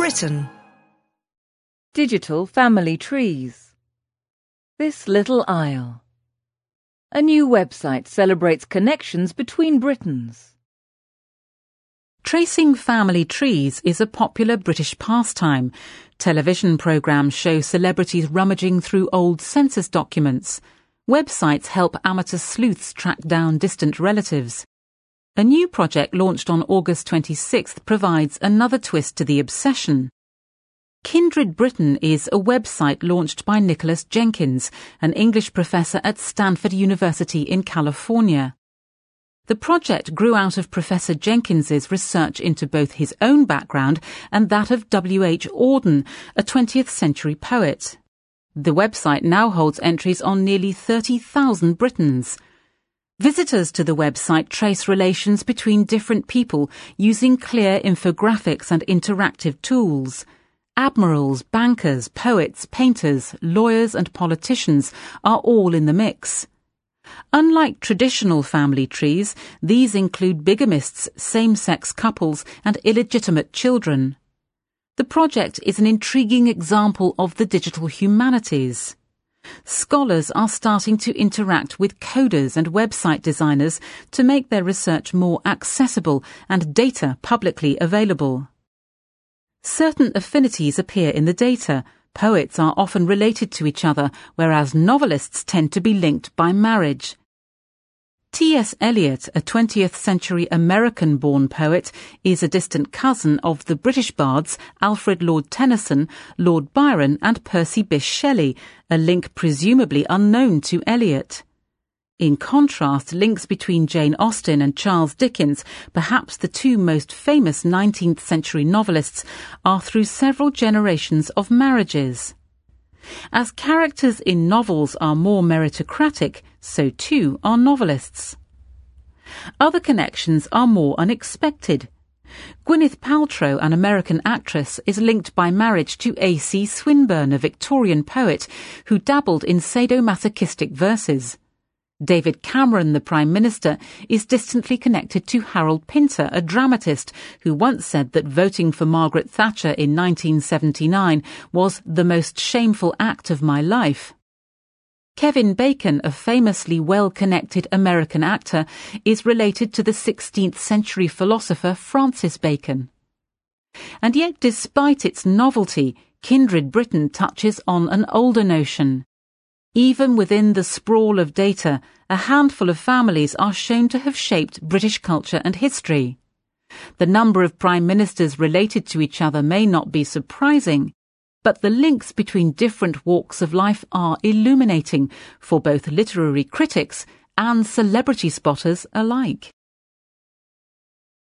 Britain. Digital family trees. This little isle. A new website celebrates connections between Britons. Tracing family trees is a popular British pastime. Television programmes show celebrities rummaging through old census documents. Websites help amateur sleuths track down distant relatives. A new project launched on August 26th provides another twist to the obsession. Kindred Britain is a website launched by Nicholas Jenkins, an English professor at Stanford University in California. The project grew out of Professor Jenkins's research into both his own background and that of W.H. Auden, a 20th century poet. The website now holds entries on nearly 30,000 Britons. Visitors to the website trace relations between different people using clear infographics and interactive tools. Admirals, bankers, poets, painters, lawyers and politicians are all in the mix. Unlike traditional family trees, these include bigamists, same-sex couples and illegitimate children. The project is an intriguing example of the digital humanities. Scholars are starting to interact with coders and website designers to make their research more accessible and data publicly available. Certain affinities appear in the data. Poets are often related to each other, whereas novelists tend to be linked by marriage. T.S. Eliot, a 20th century American-born poet, is a distant cousin of the British bards Alfred Lord Tennyson, Lord Byron and Percy Bysshe Shelley, a link presumably unknown to Eliot. In contrast, links between Jane Austen and Charles Dickens, perhaps the two most famous 19th century novelists, are through several generations of marriages. As characters in novels are more meritocratic, so too are novelists. Other connections are more unexpected. Gwyneth Paltrow, an American actress, is linked by marriage to A.C. Swinburne, a Victorian poet who dabbled in sadomasochistic verses. David Cameron, the Prime Minister, is distantly connected to Harold Pinter, a dramatist who once said that voting for Margaret Thatcher in 1979 was the most shameful act of my life. Kevin Bacon, a famously well-connected American actor, is related to the 16th century philosopher Francis Bacon. And yet, despite its novelty, Kindred Britain touches on an older notion. Even within the sprawl of data, a handful of families are shown to have shaped British culture and history. The number of prime ministers related to each other may not be surprising, but the links between different walks of life are illuminating for both literary critics and celebrity spotters alike.